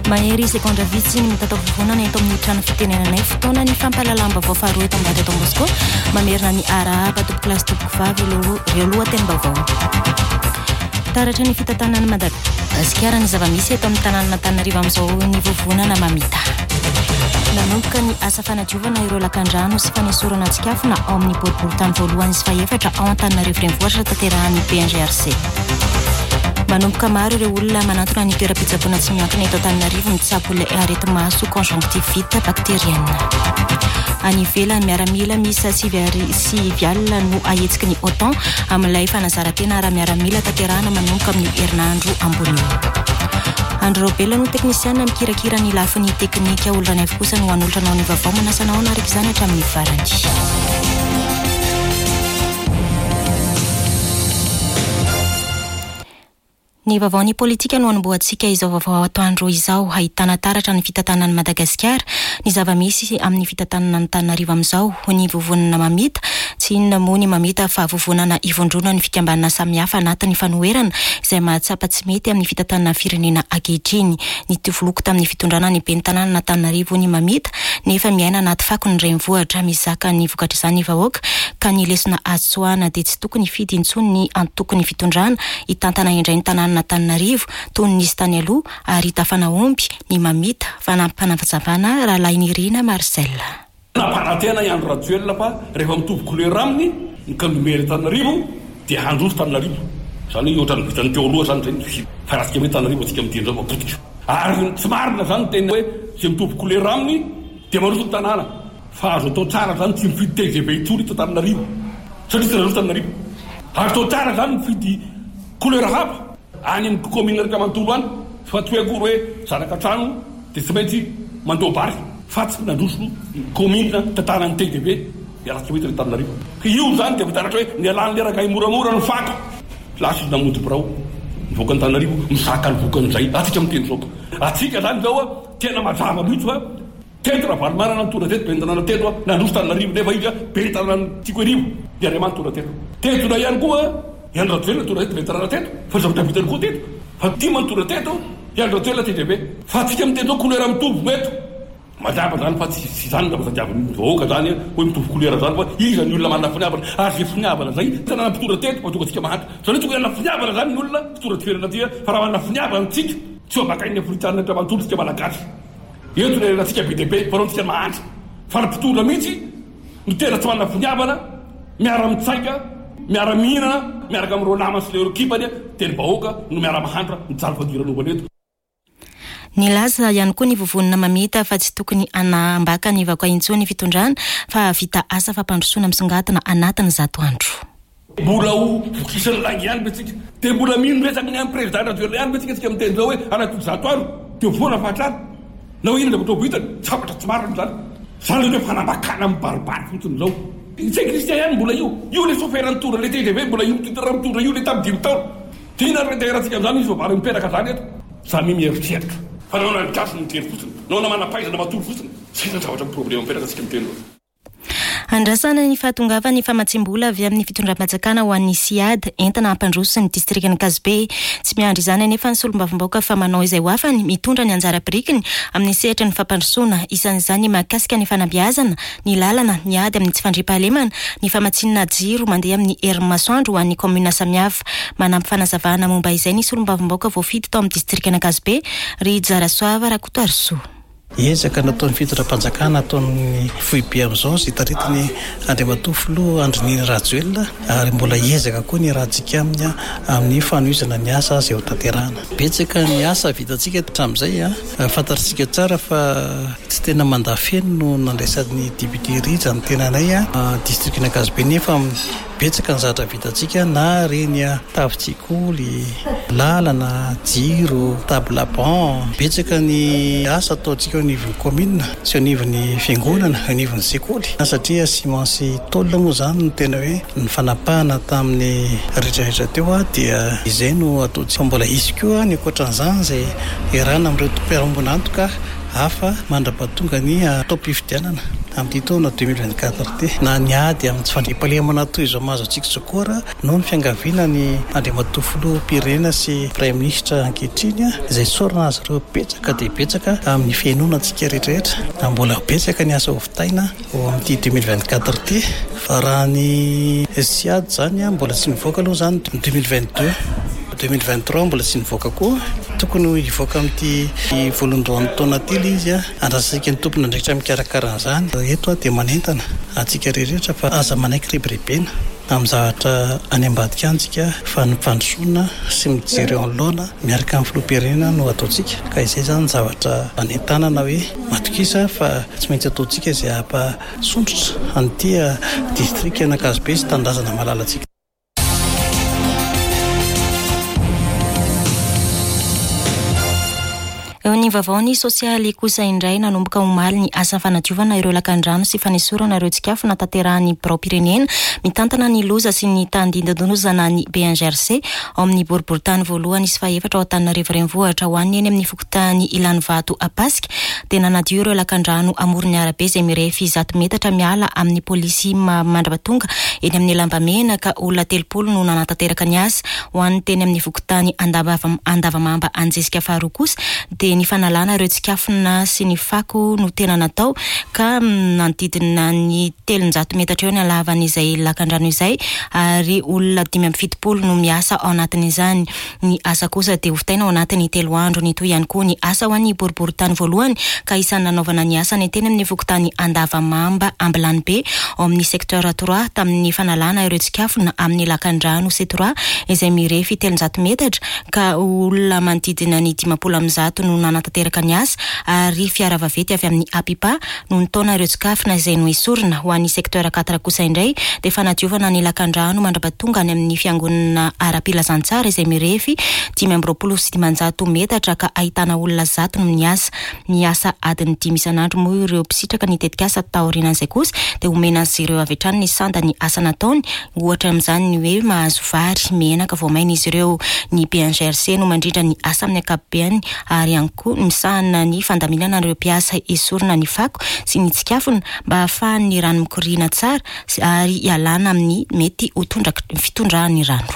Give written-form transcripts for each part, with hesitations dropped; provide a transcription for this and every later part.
Mahery sekondra vitsy ny mitatao vovonana eto amin'ny trano fitenenanay fotoana ny fampalalamba voafaroa eto ambadika Don Bosco mamerina ny arahaba tompo klasy tompo vavy ireo lohatenim-baovao. Taratra ny fitantanana Madagasikara ny zava-misy eto amin'ny tanàn'Antananarivo amin'izao ny vovonana mamita. Nanomboka ny asa fanadiovana ireo lakan-drano sy fanesorana tsikafona ao amin'ny boriboritany voalohany sy faefatra ao Antananarivo renivohitra tanterahan'ny PNGRC. Manomboka maro ireo olona manantona ny toeram-pitsaboana tsy miankina eto Antananarivo mitsabo ilay areti-maso conjonctivite bactérienne. Any ivelany miaramila misa sivy alina no ahetsiky ny OTAN amin'ilay fanazara-tena ara-miaramila tanterahana manomboka amin'ny herinandro ambony. Andro Robela no teknisiana mikirakira ny lafin'ny teknika olona ny avokosa no hanolotra anao ny vaovao manasanao na araka izany hatramin'ny farany. Ny vaovaony politika no anomboantsika izao vaovao atoandro izao ahitana taratra ny fitantanan'i Madagasikara, ny zava-misy amin'ny fitantanana Antananarivo amin'izao, ny vovonana mamita, tsy inona moa ny mamita fa vovonana ivondrona ny fikambanana samihafa anatin'ny fanoherana izay mahatsapa tsy mety amin'ny fitantanana firenena ankehitriny. Ny tovoloky tamin'ny fitondrana ny ben'ny tanàna Antananarivo ny mamita nefa miaina anaty fako ny renivohitra mizaka ny vokatra izany vahoaka ka ny lesona atsoana dia tsy tokony fidy intsony ny antokony fitondrana hitantana indray ny tanàna Antananarivo toy nisy tany aloha ary tafanaomby ny mamita fanampanavazavana rahalahy Nirina Marcel. Napanatena Andro Rajoelina fa rehefa mitovy couleur aminy ny kandomera Antananarivo dia handroso Antananarivo. Zany hoe ohatrany vitany teo aloha zany zay fa rasika hoe Antananarivo atsika mitendra mapotika. Ary tsy marina zany tena hoe zay mitovy couleur aminy dia maroso ny tanàna. Fa azo atao tsara zany tsy mifidy TGV itsony to Antananarivo. Satria tsy raroso Antananarivo. Azo atao tsara zany mifidy couleur hafa any amin'ny commune Rikamantolo any fa tsy hoe akory hoe zanaka trano dia tsy maintsy mandoa bary fa tsy nandroso commune tantanan'ny TGV iarasika hoe Antananarivo. Io zany dia mitaratra hoe ny alany leraka moramora no fato lasy namody birao mivoaka Antananarivo misaka ny vokan'izay atsika miteny zao. Atsika zany zao tena mazava mihitsy fa teto raha valimarana ny torateto be ny tanàna teto nandroso Antananarivo nefa izy be ny tanàna Tsikwerivo dia Andriamanitra torateto. Teto na ihany koa Andro Rajoelina torateto be ny tanàna teto fa zavatra vitany koa teto fa tima ny torateto Andro Rajoelina TGV fa atsika miteny zao couleur mitovy meto mazava zany fa tsy zany raha tadiavin'ny vahoaka zany hoe mitovy couleur zany fa iza ny olona manana finiavana ary zay finiavana zay tanàna mpitorateto fa tonga atsika mahantra zany tonga manana finiavana zany ny olona mpitoratifirana aty fa raha manana finiavana tsika tsy bakainy afritanina Andriamanitra tsika malagasy eto ny atsika BDP fa rao tsika mahantra fa mpitondra mihitsy ny tena tsy manana finiavana miara-mitsaika miara-mihinana miaraka amin'ireo namany sy ireo ekipany dia ny vahoaka no miara-mahantra mijaly fadiran'ovana eto. Nilaza ihany koa ny vovonana mamita fa tsy tokony anambaka ny vakoa intsony fitondrana fa vita asa fampandrosoana misongadina anatin'ny 100 andro. Mbola ho vokisan'ny langy ihany betsika dia mbola mino resaka ny amin'ny président Rajoelina ihany betsika tsika miteny zao hoe anaty 100 andro dia foana fahatrany na hoe inona zavatra ho vitany zavatra tsy marina zany zany hoe fanambakana amin'ny baribary fotsiny zao. Tsy Christian ihany mbola io le soferan'ny tora le TGV mbola io mitondra io le tamin'ny 10 taona dia ina reterantsika amin'izany izy vary miperaka zany eto samy mieritreritaka fa naona ny gasy miteny fotsiny naona mana-paizana matory fotsiny tsy zany zavatra problema miperaka tsika miteny zao. Andrasana ny fahatongava ny famatsim-bola avy amin'ny fitondram-panjakana ho an'ny SIAD entana hampandroso ny distriktin'ny Kazibe. Tsy miandry izany anefa ny solombavambaoka fa manao izay ho afany mitondra ny anjara birikiny amin'ny sehatra ny fampandrosoana isan'izany mahakasika ny fanabeazana, ny lalana, ny ady amin'ny tsy fandriampahalemana, ny famatsinana jiro mandeha amin'ny herin'ny masoandro ho an'ny komuna samihafa. Manampy fanazavana momba izay ny solombavambaoka voafidy tao amin'ny distriktin'ny Kazibe ry Jarasoava Rakotoarisoa. Ezaka nataon'ny fitondram-panjakana ataon'ny foibe amin'izao sy taretiny Andriamatoa Andrininy Rajoelina ary mbola ezaka koa ny rahantsika amin'ny fanohizana ny asa izay ho tanterahana. Betsaka ny asa vitantsika hatramin'izay fantatritsika tsara fa tsy tena mandafeno no nandraisan'ny député Rija ny tenanay distriktin'ny Kazibe nefa betsaka ny zavatra vitantsika na reny tavin-tsikoly, lalana, jiro, table banc, betsaka ny asa ataontsika anivon'ny commune sy anivon'ny fiangonana, anivon'ny sekoly. Satria simansy tolona moa zany no tena hoe ny fanapahana tamin'ny rehetrarehetra teo dia izay no ataontsika. Mbola isy koa ny ankoatran'izany izay iarahana amin'ireo toeram-boninahitro ka hafa mandra-pahatonga ny taom-pifidianana amin'ity taona 2024 ty na niady amin'ny tsy fandriam-pahalemana toy izao mahazo antsika tsokora no ny fiangaviana ny andriamatofiloha pirenena sy prime ministre ankehitriny izay sorona azy ireo betsaka dia betsaka amin'ny fiainonantsika rehetrarehetra mbola betsaka ny asa ovitaina ao amin'ity 2024 ty fa raha ny siady zany mbola tsy mivoaka aloha zany 2023 mbola tsy nivoaka koa tokony hivoaka amin'ity voalondohan'ny taona tily izy andrasasika ny tompony andraikitra mikarakara an'izany eto dia manentana atsika rehetrarehetra fa aza manaiky riberibena amin'ny zavatra any ambadika antsika fa nympandrosoana sy mijery eo anoloana miaraka amin'ny filoha-pirenena no ataontsika ka izay zany zavatra anentanana hoe matokisa fa tsy maintsy ataontsika izay ampasondrotra an'ity distrika Anakazobe sy tandrazana malalatsika. Eo ny vaovao sosialy kosa indray nanomboka omaly ny asa fanadiovana ireo lakan-drano sy fanesorana ireo tsikafo natanterahany birao-pirenena mitantana ny loza sy ny tandindadonozana ny BNGRC ao amin'ny boriboritany voalohany sy faefatra ao Antananarivo renivohitra ho an'ny eny amin'ny fokotany Ilany Vato Apasika dia nanadio ireo lakan-drano amoron'ny arabe izay mirefy 100 metatra miala amin'ny polisy Mandrabatonga eny amin'ny Lambamena ka olona 30 no nanatanteraka ny asa ho an'ny teny amin'ny fokotany Andavamamba Anjesika Faharoa kosa dia ny fanalana ireo tsikafona sy ny fako no tena natao ka nanodidina ny 300 metatra eo ny halavan'izay lakan-drano izay ary olona 570 no miasa ao anatin'izany. Ny asa kosa dia hovitaina ao anatin'ny 3 andro ny toy ihany koa ny asa ho an'ny boriboritany voalohany ka isany nanaovana ny asa ny teny amin'ny fokotany Andavamamba Ambilany be ao amin'ny secteur 3 tamin'ny fanalana ireo tsikafona amin'ny lakan-drano C3 izay mirefy 300 metatra ka olona manodidina ny 510 no nanatanteraka ny asa ary fiara vavety avy amin'ny Apipa no nitaona ireo tsikafona izay no esorina ho an'ny secteur 4 kosa indray dia fanadiovana ny lakan-drano Mandrabatonga any amin'ny fiangonana Arapilazantsara izay mirefy 520 metatra ka ahitana olona 100 no ny asa adiny 5 isanandro moa ireo mpitsitraka ny tetika asa taorianan'izay kosa dia omena azy ireo avy hatrany ny sanda ny asa nataony ohatra amin'izany ny hoe mahazo vary menaka voamaina izy ireo. Ny BNGRC no mandrindra ny asa amin'ny ankapobeny ary ihany koa misahana ny fandaminana ireo mpiasa esorina ny fako sy ny tsikafona mba ahafahan'ny rano mikoriana tsara ary ialana amin'ny mety fitondrahan'ny rano.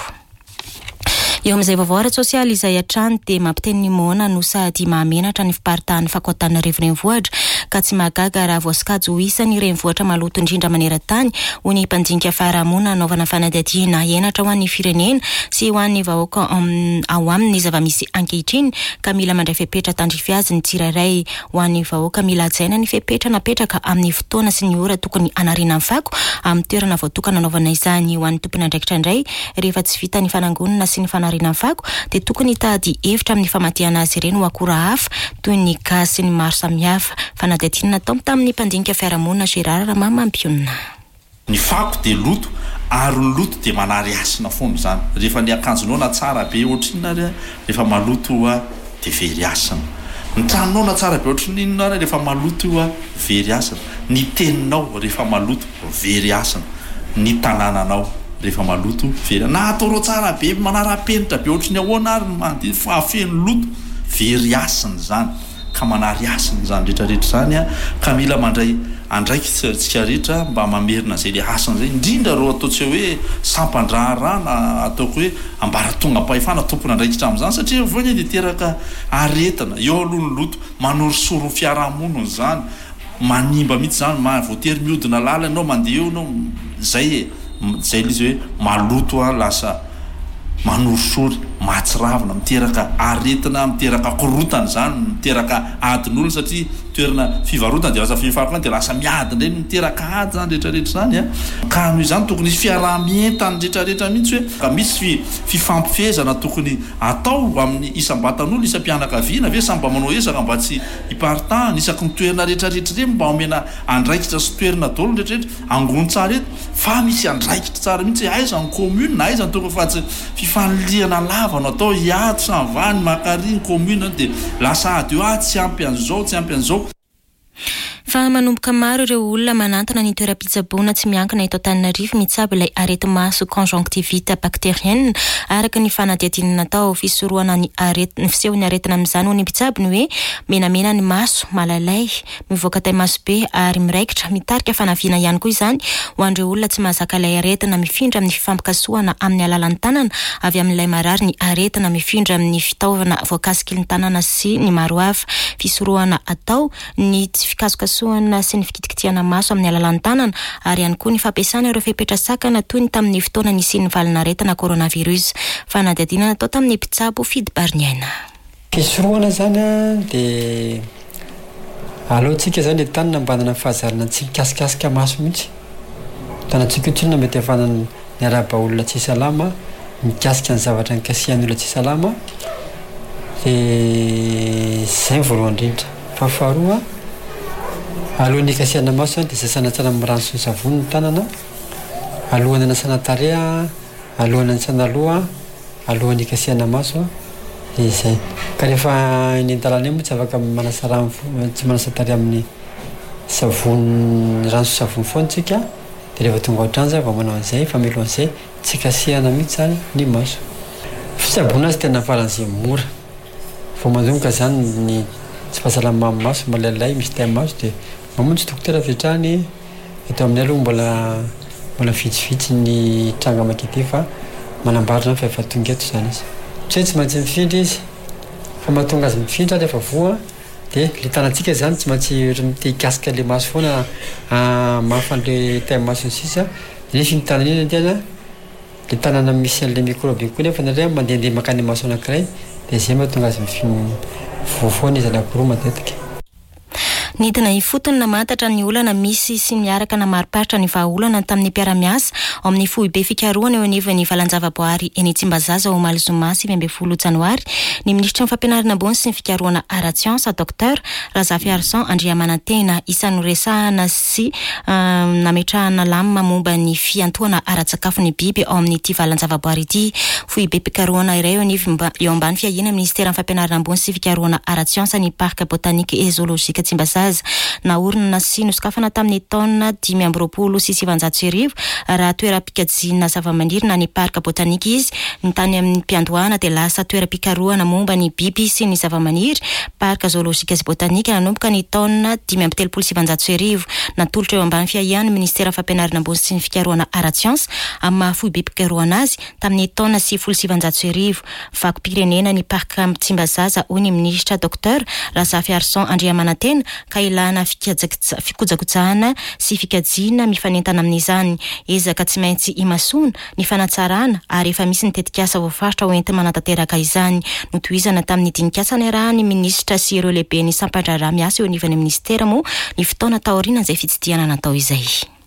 Eo amin'izay vaovao ara-tsosialy izay hatrany dia mampiteny ny Mona no sady mahamenatra ny fiparitahan'ny fako Antananarivo renivohitra ka tsy mahagaga raha voasikajo ho isan'ny renivohitra maloto indrindra maneran-tany ho ny mpandinika fiarahamonina anaovana fanadihadiana henatra ho an'ny firenena sy ho an'ny vahoaka ao amin'ny zava-misy ankehitriny ka mila mandray fepetra tandrify azy ny tsirairay ho an'ny vahoaka mila hajaina ny fepetra napetraka amin'ny fotoana sy ny ora tokony anariana ny fako amin'ny toerana voatokana anaovana izany ho an'ny tompony andraikitra indray rehefa tsy vita ny fanangonana sy ny fanariana ny fako dia tokony hitady hevitra amin'ny famadihana azy ireny ho akora hafa toy ny gaz sy ny maro samihafa. Fanadihadiana natao tamin'ny mpandinika fiarahamonina Gérard Ramamampiona. Ny fako dia loto ary ny loto dia manary asina foana zany rehefa ny akanjonao na tsara be ohatrinina rehefa maloto dia very asina, ny tranonao na tsara be ohatrinina rehefa maloto very asina, ny teninao rehefa maloto very asina, ny tanànanao rehefa maloto very na ataonao tsara be manara-penitra be ohatrin'ny ahoana ary mandidy fa afeno loto very asina zany ka manary asina zany rehetrarehetra zany ka mila mandray andraiky tsika rehetra mba mamerina zay le asana zay indrindra reo ataotsy hoe sampandraharana ataoko hoe ambaratonga mpahefana tompony andraikitra amin'izany satria voany dia teraka aretana eo alohany loto manorisoro fiarahamonina zany manimba mihitsy zany mahavoatery mihodina lala ianao mandeha eo ianao zay le izy hoe maloto lasa manorisory mahatsiravina miteraka aretina miteraka korotana zany miteraka adin'olona satria toerana fivarotana dia lasa fifarokana dia lasa miadina reny miteraka ady zany rehetrarehetra zany ka noho izany tokony isy fiaraha-mientany rehetrarehetra mihitsy hoe ka misy fifampifezana tokony atao amin'ny isam-batan'olo isam-pianakaviana ve samy mba manao ezaka mba tsy hiparitahana isaky ny toerana rehetrarehetra reny mba omena andraikitra sy toerana daholo rehetrarehetra angony tsara eto fa misy andraikitra tsara mihitsy aiza ny commune na aiza ny tokony fa tsy fifaniliana lava no atao hiato samvany makary ny commune dia lasa ady eo tsy ampy an'izao tsy ampy an'izao. Fa manomboka maro ireo olona manantona ny toeram-pitsaboana tsy miankina eto Antananarivo mitsabo ilay areti-maso conjonctivite bactérienne araka ny fanadihadinana natao fisorohana ny fiseho ny aretina amin'izany ho ny mpitsabo ny hoe menamena ny maso, malalay, mivoaka tay-maso be ary miraikitra, mitarika fanaviana ihany koa izany ho an'ireo olona tsy mahazaka ilay aretina mifindra amin'ny fifampikasoana amin'ny alalan'ny tanana avy amin'ilay marary ny aretina mifindra amin'ny fitaovana voankasikiliny tanana sy ny maro hafa. Fisorohana atao ny fikasokasoana sy ny fikitikitiana maso amin'ny alalan'ny tanana ary ihany koa ny fampiasana ireo fepetra sakana toy ny tamin'ny fotoana nisian'ny valinaretina coronavirus. Fanadihadiana natao tamin'ny mpitsabo Fidy Barniaina. Fisorohana zany dia alohantsika zany le tanana mbanana fahazarana tsy mikasikasika maso mihitsy. Tanantsika tsinona mety hafanana ny araba olona tsy salama, mikasika ny zavatra nikasihan'ny olona tsy salama. Dia zay voalohany indrindra. Fa faharoa, alohan'ny ikasiana maso dia sasana tsara amin'ny rano sy ny savony ny tanana, alohan'ny anasana tarehy, alohan'ny anasana loha, alohan'ny ikasiana maso. Dia zay. Ka rehefa eny an-dalana eny moa tsy afaka manasa rano, tsy manasa tarehy amin'ny savony, rano sy savony foana tsika. Dia rehefa tonga ohatrany zay vao manao an'izay, fa milo an'izay tsy kasihana mihitsy zany ny maso. Fitsaboana azy tena faran'izay mora. Vao mandomboka zany ny tsy fahasalama amin'ny maso, malalay, misy tay-maso dia mamonjy dokotera avy hatrany. Eto amin'ny aloha mbola vitsivitsy ny tranga makety fa manambarina fa efa tonga eto zany izy. Tsy maintsy mifindra izy, fa mahatonga azy mifindra rehefa voa dia le tanantsika zany tsy maintsy mite-hikasika le maso foana mahafan'le tay-maso ny sisa. Nefa iny tanana iny tena le tanana misy an'le microbe koa nefa nareo mandehandeha makany maso anankiray dia zay mahatonga azy voafoana izy anankiroa matetika. Nidina ifotony namantatra ny olana misy sy miaraka namariparitra ny vahaolana tamin'ny mpiara-miasa ao amin'ny foibe fikarohana eo anivon'ny valanjavaboary eny Tsimbazaza ao Malozoma 20 Janoary. Ny ministra ny fampianarana ambony sy ny fikarohana ara-tsiansa Dr Razafy Arsan Andriamanantena isan'ny resahana sy nametrahana lamina momba ny fiantohana ara-tsakafo ny biby ao amin'ity valanjavaboary ity. Foibe fikarohana iray eo ambany fiahina ministera ny fampianarana ambony sy fikarohana ara-tsiansa ny parka botanika et zoologika Tsimbazaza naorina sy nosokafana tamin'ny taona 2020 sy 2020 raha toeram-pikajina zava-maniry na ny parka botanika izy. Ny tany amin'ny mpiandohana dia lasa toeram-pikarohana momba ny biby sy ny zava-maniry. Parka zoologika sy botanika nanomboka ny taona 2017 sy 2020. Natolotra eo ambany fiahiany ministera fampianarana ambony sy ny fikarohana ara-tsiansa amin'ny mahafoibe fikarohana azy tamin'ny taona 2020. Vakom-pirenena ny parka Tsimbazaza hoy ny ministra Dr Razafy Arsan Andriamanantena ka ilana fikojakojahana sy fikajina mifanentana amin'izany. Ezaka tsy maintsy imasona ny fanatsarana ary efa misy ny tetikasa voafaritra hoentina manatanteraka izany. Notohizana tamin'ny dinikasana irahany ministra sy ireo lehibe ny sampandraraha miasa eo anivon'ny ministera moa ny fotoana taoriana izay fitsidiana natao izay.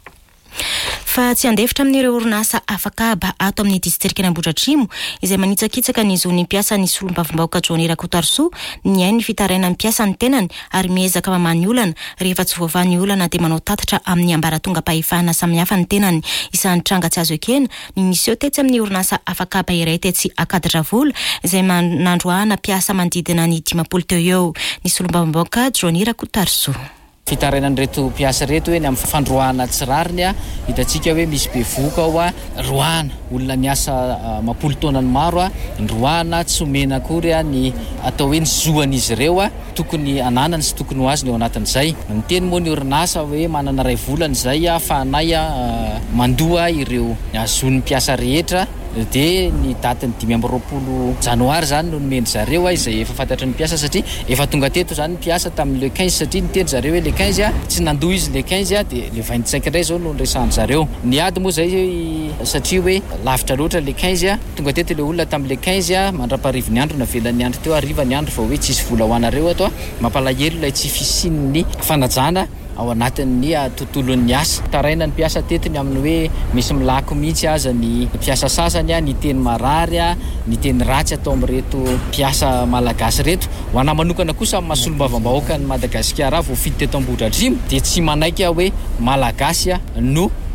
Fa tsy andefitra amin'ireo orinasa afakaba ato amin'ny distrikty Ambohidratrimo izay manitsakitsaka ny zony mpiasa ny solom-bavim-bahoaka Johnny Rakotoarso ny ainy fitaraina mpiasa ny tenany ary miezaka mamany olana rehefa tsy voavany olana dia manao tatitra amin'ny ambaratonga pahefana samihafa ny tenany. Isan'ny tranga tsy azo ekena ny niseo tetsy amin'ny orinasa afakaba iray tetsy Akadravolo izay nandroahana mpiasa mandidina ny 10 teo eo. Ny solom-bavim-bahoaka Johnny Rakotoarso. Fitarainan'ireto mpiasa reto hoe ny amin'ny fandroahana tsirariny hitantsika hoe misy be voka ao roahana olona niasa mapolo taona ny maro ndroahana tsy omena akory ny atao hoe ny zoan'izy ireo tokony ananany sy tokony ho azony eo anatin'izay. Miteny moa ny orinasa hoe manana ray volana izay fa anay mandoa ireo azon'ny mpiasa rehetra dia ny datiny 20 Janoary zany no nomeny zareo izay efa fantatry ny mpiasa satria efa tonga teto zany ny mpiasa tamin'ny le 15 satria niteny zareo hoe le 15 tsy nandoa izy le 15 dia le 25 indray zao no nresahany zareo. Ny ady moa zay satria hoe lavitra loatra le 15 tonga teto le olona tamin'ny le 15 mandraparivo ny andro navelan'ny andro teo ariva ny andro fa hoe tsisy vola ho anareo ato mampalahelo ilay tsy fisin'ny fanajana ao anatin'ny tontolon'ny asa. Taraina ny mpiasa tetiny amin'ny hoe misy milako mihitsy aza ny mpiasa sasany ny teny marary ny teny ratsy atao amin'reto mpiasa malagasy reto. Ho ana manokana kosa amin'ny mahasolom-bavim-bahoaka ny Madagasikara voafidy teto Ambohidratrimo dia tsy manaiky hoe malagasy no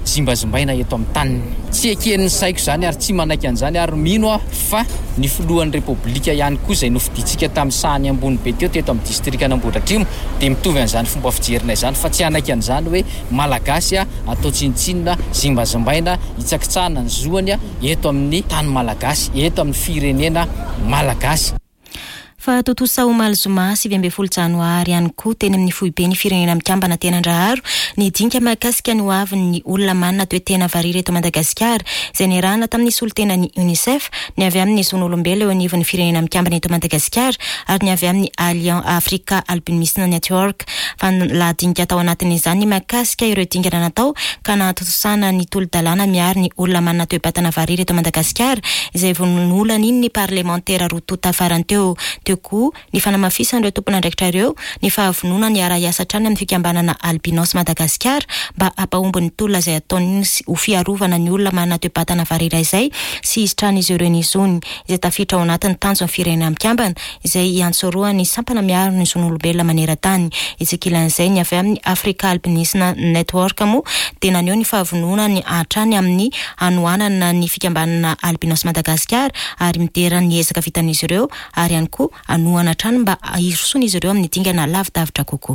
zimbazimbaina eto amin'ny taniny tsy eken'ny saiko zany ary tsy manaiky an'izany ary mino aho fa ny filohan'ny repoblika ihany koa izay nofiditsika tamin'ny sahany ambony be teo teto amin'ny distrikan'Ambohidratrimo dia mitovy an'izany fomba fijerina izany fa tsy anaiky an'izany hoe malagasy atao tsinitsinina zimbazimbaina hitsakitsahana ny zoany eto amin'ny tany malagasy eto amin'ny firenena malagasy. Fa Totosa Omaly Zuma 7 janoary ihany koa teny amin'ny foibe ny firenena mikambana Tenandraharo ny dinka mahakasika ny hoavin'ny olona manana toetena variry eto Madagasikara izay niarahana tamin'ny solitena ny UNICEF ny avy amin'ny zon'olombelo eo anivon'ny firenena mikambana eto Madagasikara ary ny avy amin'ny Alliance Africa Albinisme Network fa ladinka tao anatin'izany mahakasika ireo dingana natao ka nahatosana ny tolo-dalàna miaro ny olona manana toe-batana variry eto Madagasikara izay vonon'olana iny ny parlementaire Rotota faranteo koa ny fanamafisan'ireo tompona andraikitra ireo ny fahavonona ny ara-iasa trany amin'ny fikambanana Albinos Madagasikara mba ampahombony tolona izay ataony ho fiarovana ny olona manana toe-batana variry izay sy izy-trany izy ireo ny zony izay tafiditra ao anatin'ny tanjona firenena mikambana izay iantsoroany sampana miaro ny zon'olombelona maneran-tany itsikilan'izay ny avy amin'ny Africa Albinisme Network moa dia naneo ny fahavonona ny hatrany amin'ny hanoanana ny fikambanana Albinos Madagasikara ary midera ny ezaka vitan'izy ireo ary ihany koa anohana trano mba hirosony izy ireo amin'ny dingana lavidavitra kokoa.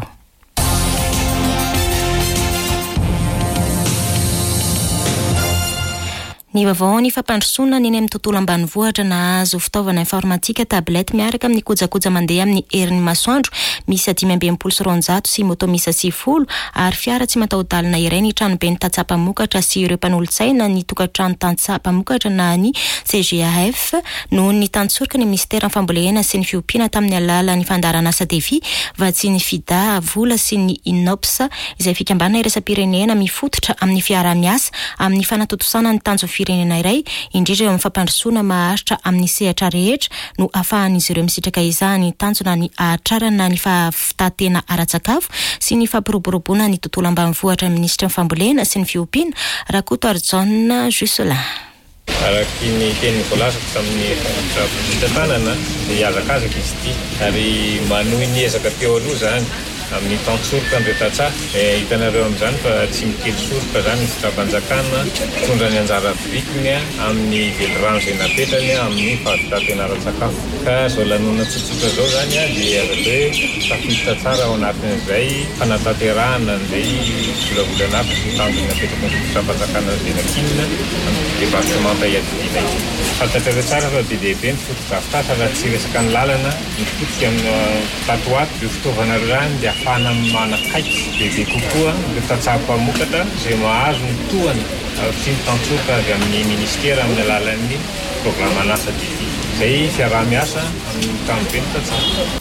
Ny vaovao ny fampandrosoana ny amin'ny tontolo ambanivohitra nahazo fitaovana informatika tablety miaraka amin'ny kojakoja mandeha amin'ny herin'ny masoandro misy 520 sy moto misy 90 ary fiara tsy mataho-dalana iray ny tranobe ny tantsapamokatra sy ireo mpanolo-tsaina ny tokantrano tantsapamokatra na ny CGAF noho ny tantsorika ny ministera fambolena sy ny fiompiana tamin'ny alalan'ny fandarana asa defi vatsiny FIDA vola sy ny INOPS izay fikambana iraisam-pirenena mifototra amin'ny fiara-miasa amin'ny fanatotosana ny tanjo firenena iray indrindra eo amin'ny fampandrosoana maharitra amin'ny sehatra rehetra no ahafahan'izy ireo misitraka izany tanjona ny ahatrarana ny fahafitatena ara-tsakafo sy ny fampiroboroboana ny tontolo ambanivohitra ministra fambolena sy ny fiompiana Rakoto Arjona Jusselin. Araky ny teny voalasako tamin'ny fitantanana dia azakazaka izy ity ary manohy ny ezaka teo aloha zany amin'ny tantsoroka ny retatsa hitanareo amin'izany fa tsy mikely soroka zany ny fitrampanjakana tondra ny anjara vikiny amin'ny velirano izay napetrany amin'ny fahafitatena ara-tsakafo ka zao lanona tsotsotra zao zany dia azo hoe tafiditra tsara ao anatin'izay fanatanterahana an'izay volavolanapo ny tanjony napetraka ny fitrampanjakana izay nakinina amin'ny département iadidina ity fantatrareo tsara fa be dehibe ny fotodrafitasa raha tsy resaka ny lalana mifotika amin'ny tatoato io fitaovana rany dia afahana manakaiky bebe kokoa ireo tantsapamokatra izay mahazo ny tohany sy ny tantsoka avy amin'ny ministera amin'ny alalan'ny programa an'asa defi izay fiaraha-miasa amin'ny tamin'be ny tantsapa.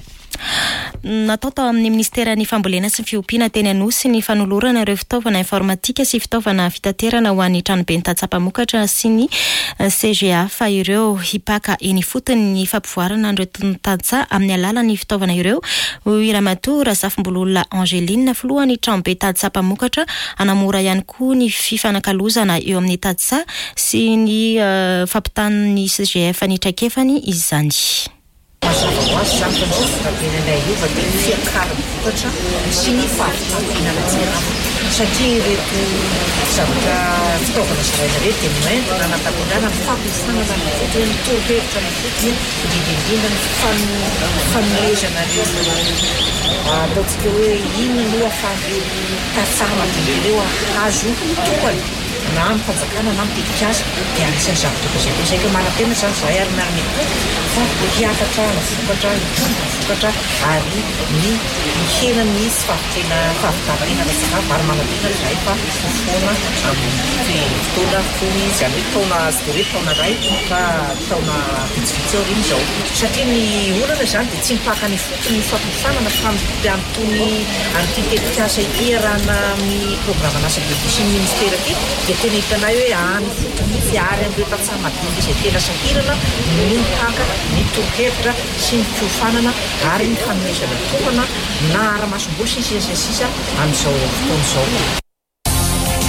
Natao tao amin'ny ministeran'ny fambolena sy fiompiana teny Anosy ny fanolorana ireo fitaovana informatika sy fitaovana fitaterana ho an'ny tranobe ny tantsapamokatra sy ny CGA fa ireo hipaka eny fotony ny fampivoarana ireo tantsa amin'ny alalan'ny fitaovana ireo Iramatora Zafimbololona Angeline filohan'ny tranobe tantsapamokatra anamora ihany koa ny fifanakalozana eo amin'ny tantsa sy ny fampitan'ny CGF ny traikefany izy zany. Mazava-hoazy zany fa nofirabenanay io va dia fiakarany vokatra sy ny fahafitanana tsirana satria ireto zavatra fitaovana zaraina reto dia noentina nanampanendana ny fampifanana ny fotony ny torohevitra ny fotony indrindrindrindra ny fanomezana reo ataontsika hoe inona no ahafahan'ireo tatsama ireo ahazo tohany na amin'ny fanjakana na amin'ny tetikasa dia anisan'ny zavatra manantena zany zahay ary miarana fa hiakatra ny vokatra vokatra ary ny hena misy fahafitarana sakafo ary manantena zahay fa foana amin'ny fotoana fony izany hoe taona sy taona ray fa taona vitsivitsy ao reny zao satria ny olana zany dia tsy mipaka ny fotony ny fampifanana fa antony an'ity tetikasa iarana amin'ny programa an'asa defi sy ny ministera ity dia tena hitanay hoe any fotony fiary amin'ireo tantsamadigny izay tena sahirana no mipaka ny torohevitra sy ny fiofanana ary ny fanomezana tohana na ara-masom-boly sy ny sisa amin'izao fotoana izao.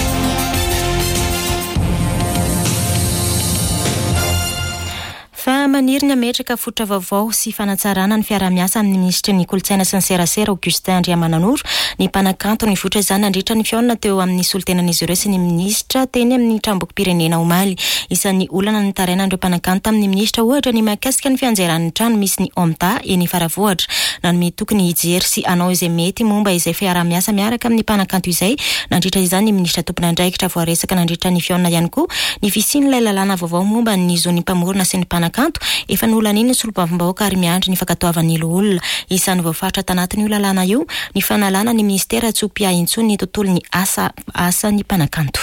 Fa maniry ny ametraka fotra vaovao sy fanatsarana ny fiara-miasa amin'ny ministra ny kolotsaina sy ny serasera Augustin Andriamananoro ny mpanakanto ny votra izany nandritra ny fiaona teo amin'ny solotenan'izy ireo sy ny ministra teny amin'ny Trambokom-pirenena Omaly. Isan'ny olana ny tarainan'ireo mpanakanto amin'ny ministra ohatra ny mahakasika ny fianjairan'ny trano misy ny Omta eny Faravohatra nanome tokony hijery sy anao izay mety momba izay fiara-miasa miaraka amin'ny mpanakanto izay. Nandritra izany ny ministra tompony andraikitra voaresaka nandritra ny fiaona ihany koa ny fisian'ilay lalàna vaovao momba ny zony mpamorona sy ny mpanakanto efa nolaniny ny solombavam-bahoaka ary miandry ny fankatoavan'ilo olona. Isan'ny voafatra tanatin'io lalàna io ny fanalana ny ministera tsy ho mpiahintsony ny tontolo ny asa ny mpanakanto.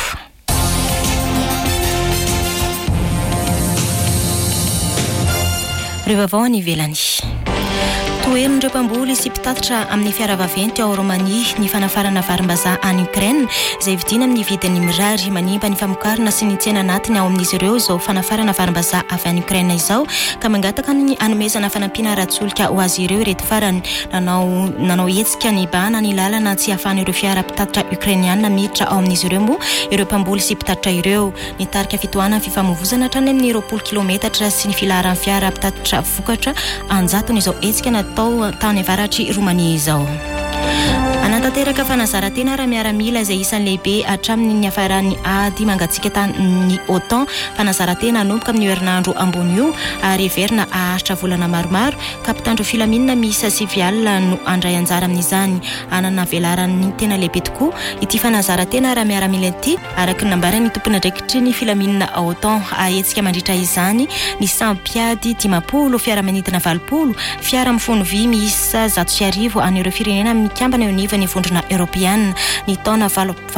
Revavao ny velany. Toerin'ireo mpamboly sy mpitatitra amin'ny fiaravaventy ao Romania ny fanafarana varim-bazaha any Ukraine izay vidina amin'ny vidiny mirary manimba ny famokarana sy ny tsena anatiny ao amin'izy ireo izao fanafarana varim-bazaha avy any Ukraine izao ka mangataka ny anomezana fanampiana ratsolika ho azy ireo reto farany nanao hetsika ny bana ny lalana tsy ahafahan'ireo fiara mpitatitra Ukrainiana miditra ao amin'izy ireo moa ireo mpamboly sy mpitatitra ireo nitarika fitohanana fifamoivoizana hatrany amin'ny 20 kilometatra sy ny filaharan'ny fiara mpitatitra vokatra anjatony izao hetsika natao tany avaratry Romania izao. Anantanteraka fanazarantena raha miaramila izay isan'ny lehibe hatramin'ny ny hafaran'ny ady mangatsika tany OTAN fanazarantena anomboka amin'ny herinandro ambony io ary heverina aharitra volana maromaro ka mpitandro filaminana misa siviala no andray anjara amin'izany anana velaran'ny tena lehibe tokoa ity fanazarantena raha miaramila ity araka ny nambarany tompony andraikitry ny filaminana OTAN ahetsika mandritra izany ny sampiady 50 fiaramanidina 20 fiara mifono vy miisa 150 an'ireo firenena mikambana eo ny vondrona Europeana ny taona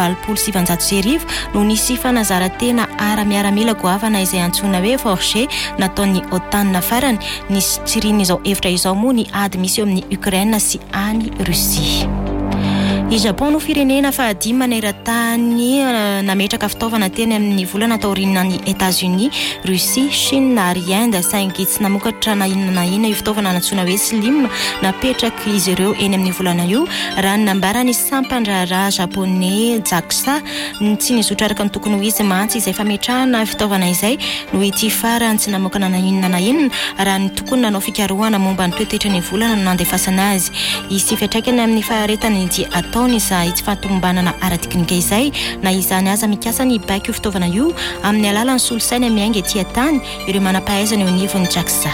770 no nisy fanazarantena ara-miaramila goavana izay antsoina hoe forcé nataon'ny OTAN farany nisy tsiriny izao hevitra izao moa ny ady misy eo amin'ny Ukraine sy any Russia. I Japon no firenena fahadimy maneran-tany nametraka fitaovana teny amin'ny volana taoriana ny États-Unis, Russie, Chine ary Inde saingy tsy namokatra na inona io fitaovana antsoina hoe Slim napetraka izy ireo eny amin'ny volana io raha nambarany sampandraraha japonais JAXA tsy nizotra araka ny tokony ho izy mantsy izay fametrahana fitaovana izay no ity farany tsy namokana na inona raha ny tokony nanao fikarohana momba ny toetetra ny volana no nandefasana azy isy fiatraikany amin'ny faharetany dia ataony izay tsy fahatombanana ara-teknika izay na izany aza mikasa ny baky io fitaovana io amin'ny alalan'ny solosaina miainga etỳ tany ireo manam-pahaizana eo anivon'ny JAXA.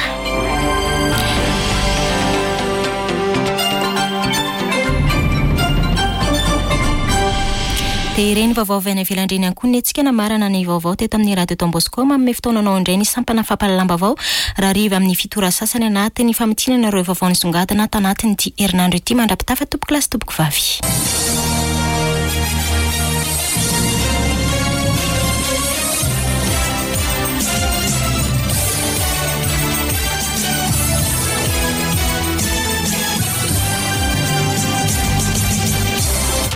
Dia ireny vaovao avy any ivelany ihany koa ny antsika namarana ny vaovao teto amin'ny radio Don Bosco amin'ny fotoananao indray ny sampana fampalalamba-baovao raha riva amin'ny fitora sasany anatin'ny famitsinana ireo vaovao nisongadina tanatin'ity herinandro ity mandrapitafa tompoko lasy tompoko vavy.